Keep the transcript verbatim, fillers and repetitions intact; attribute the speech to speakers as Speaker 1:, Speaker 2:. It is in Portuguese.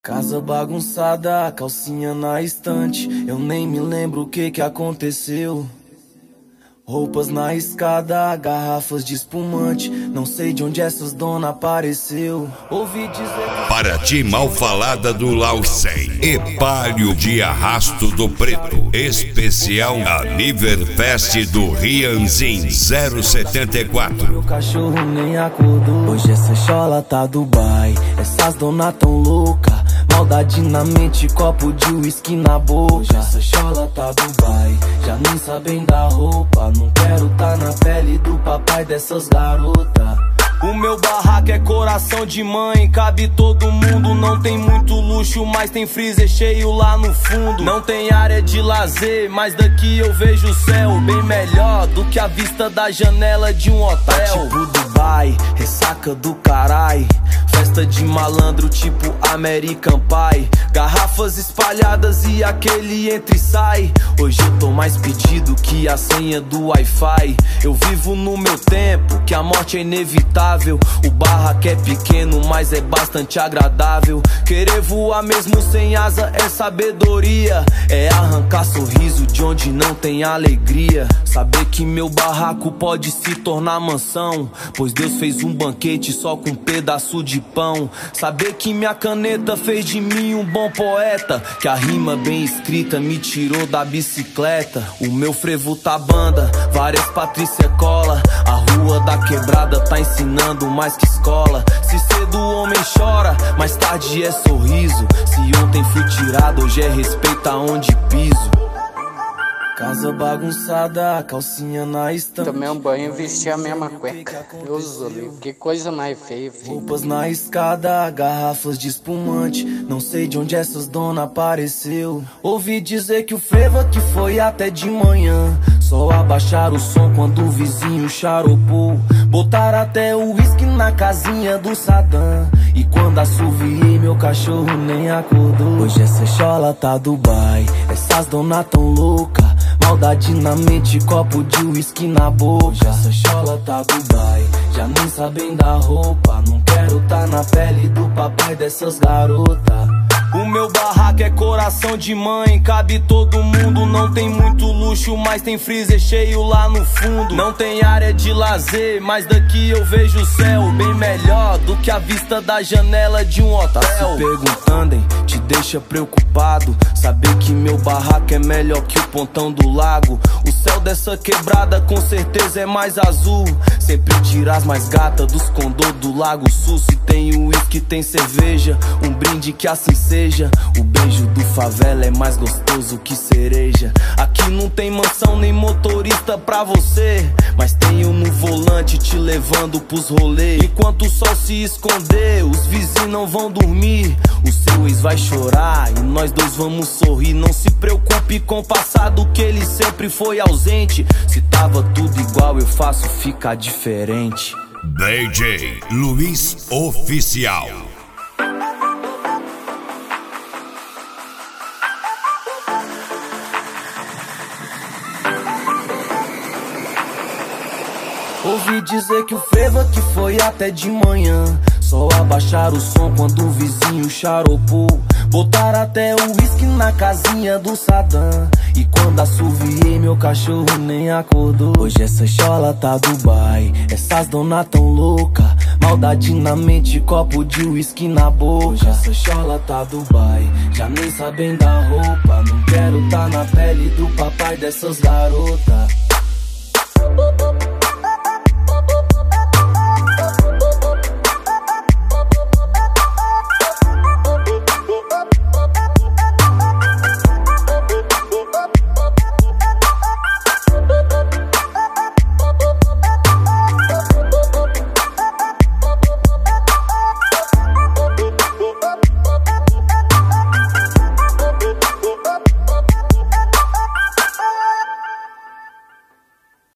Speaker 1: Casa bagunçada, calcinha na estante. Eu nem me lembro o que que aconteceu. Roupas na escada, garrafas de espumante. Não sei de onde essas dona apareceu. Ouvi dizer que...
Speaker 2: Paraty mal falada do Laucem e Palio de Arrasto do Preto. Especial Aniverfest do Rianzin zero setenta e quatro.
Speaker 1: Meu cachorro nem acordou. Hoje essa chola tá Dubai. Essas dona tão louca. Maldade na mente, copo de uísque na boca. Hoje essa chola tá Dubai. Já nem sabem da roupa. Não quero tá na pele do papai dessas garotas. O meu barraco é coração de mãe, cabe todo mundo. Não tem muito luxo, mas tem freezer cheio lá no fundo. Não tem área de lazer, mas daqui eu vejo o céu bem melhor do que a vista da janela de um hotel. Tá tipo Dubai, ressaca do carai. Festa de malandro tipo American Pie. Garrafas espalhadas e aquele entra e sai. Hoje eu tô mais pedido que a senha do Wi-Fi. Eu vivo no meu tempo, que a morte é inevitável. O barraco é pequeno, mas é bastante agradável. Querer voar mesmo sem asa é sabedoria. É arrancar sorriso de onde não tem alegria. Saber que meu barraco pode se tornar mansão, pois Deus fez um banquete só com um pedaço de pão. Saber que minha caneta fez de mim um bom poeta, que a rima bem escrita me tirou da bicicleta. O meu frevo tá banda, várias Patrícia cola. A rua da quebrada tá ensinando mais que escola. Se cedo o homem chora, mais tarde é sorriso. Se ontem fui tirado, hoje é respeito aonde piso. Casa bagunçada, calcinha na estante.
Speaker 3: Tomei um banho e vesti a mesma cueca. Deus ali, que coisa mais feia, filho.
Speaker 1: Roupas na escada, garrafas de espumante. Não sei de onde essas dona apareceu. Ouvi dizer que o frevo aqui foi até de manhã. Só abaixar o som quando o vizinho charopou. Botar até o uísque na casinha do Saddam. E quando assoviei, meu cachorro nem acordou. Hoje essa chola tá Dubai. Essas dona tão louca. Maldade na mente, copo de uísque na boca. Hoje essa chola tá Dubai. Já nem sabem da roupa. Não quero tá na pele do papai dessas garotas. O meu barraco é coração de mãe, cabe todo mundo. Não tem muito luxo, mas tem freezer cheio lá no fundo. Não tem área de lazer, mas daqui eu vejo o céu bem melhor do que a vista da janela de um hotel. Tá se perguntando, hein? Te deixa preocupado saber que meu barraco é melhor que o pontão do lago. O céu dessa quebrada com certeza é mais azul. Sempre dirás mais gata dos condor do Lago Sul. Se tem uísque, tem cerveja, um brinde que assim seja. O beijo do favela é mais gostoso que cereja. Aqui não tem mansão nem motorista pra você, mas tenho no volante te levando pros rolês. Enquanto o sol se esconder, os vizinhos não vão dormir. O seu ex vai chorar e nós dois vamos sorrir. Não se preocupe com o passado, que ele sempre foi ausente. Se tava tudo igual, eu faço ficar diferente.
Speaker 2: D J Luiz Oficial.
Speaker 1: Ouvi dizer que o frevo aqui foi até de manhã. Só abaixar o som quando o vizinho charopou. Botar até o uísque na casinha do Saddam. E quando assoviei, meu cachorro nem acordou. Hoje essa chola tá Dubai. Essas dona tão louca. Maldade na mente, copo de uísque na boca. Hoje essa chola tá Dubai. Já nem sabem da roupa. Não quero tá na pele do papai dessas garotas.